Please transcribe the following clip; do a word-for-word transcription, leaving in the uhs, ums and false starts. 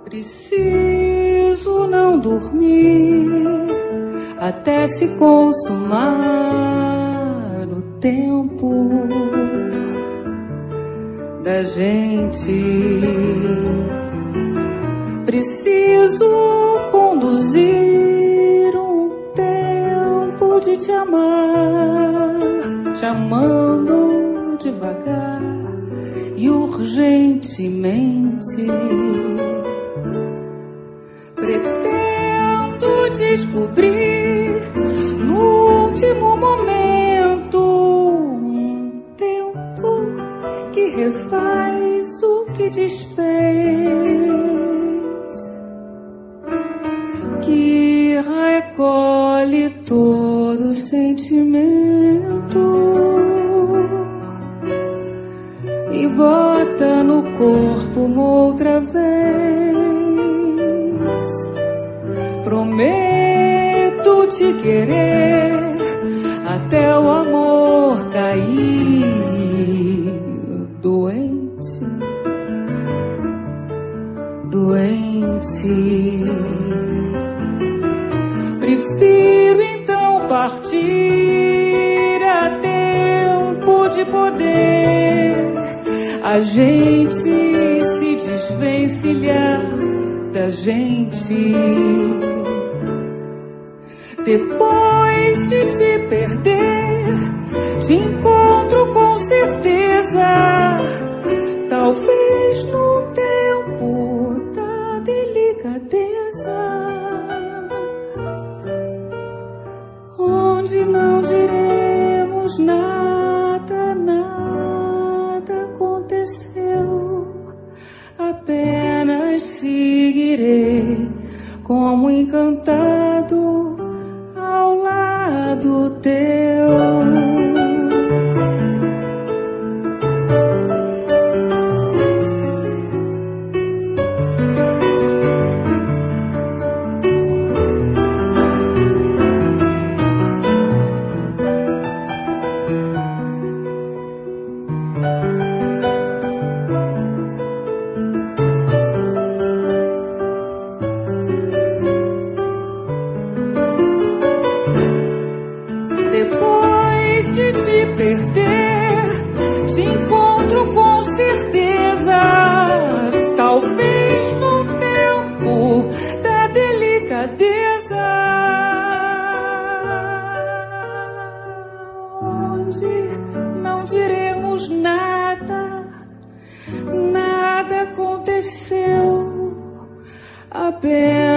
Preciso não dormir até se consumar o tempo da gente. Preciso conduzir um tempo de te amar, te amando devagar e urgentemente. Pretendo descobrir no último momento um tempo que refaz o que desfez, que recolhe todo sentimento e bota no corpo uma outra vez. Prometo te querer até o amor cair. Doente, doente. Prefiro então partir a tempo de poder a gente se desvencilhar da gente. Depois de te perder, te encontro com certeza, talvez no tempo da delicadeza, onde não diremos nada, nada aconteceu, apenas seguirei como encantado ao lado teu. Depois de te perder, te encontro com certeza, talvez no tempo da delicadeza, onde não diremos nada, nada aconteceu, apenas